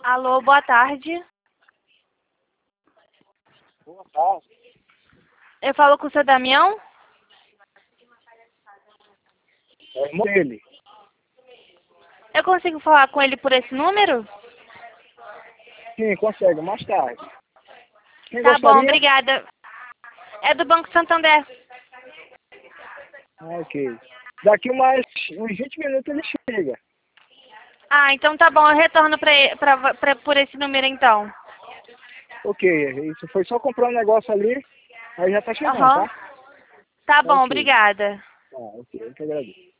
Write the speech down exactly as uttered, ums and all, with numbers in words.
Alô, boa tarde. Boa tarde. Eu falo com o seu Damião? É o irmão dele. Eu consigo falar com ele por esse número? Sim, consegue, mais tarde. Quem Tá bom, gostaria? obrigada. É do Banco Santander. Ah, ok. Daqui mais uns vinte minutos ele chega. Ah, então tá bom, eu retorno pra, e- pra, pra, por esse número então. Ok, isso foi só comprar um negócio ali, aí já tá chegando, Aham. tá? Tá Tá bom, ok. obrigada. Tá, ok, eu que agradeço.